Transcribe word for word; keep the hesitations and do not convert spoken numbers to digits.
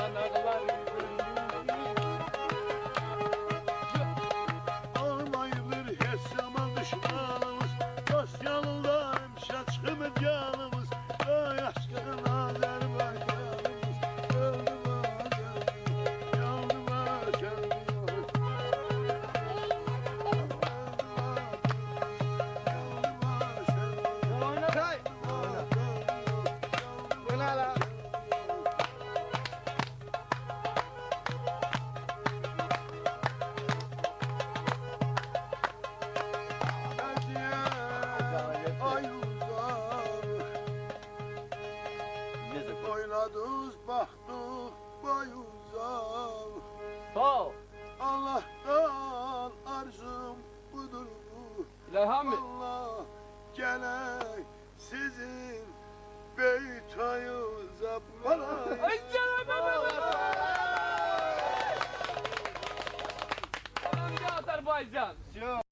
yanaklar Olmayıdır heç zaman düşmanımız, dost yanında hemşe çıkıp canımız. Ey aşkın Azerbaycanımız, öldü bazen, yandı bazen. Çay! Bu ne lan? Ay uzak, oynadız baktık boy uzak. Sağ ol. Allah'tan arzum budur bu. İlhan Bey. Allah gelek sizin beytayıza bana. Ay canım benim. Selam Azerbaycan.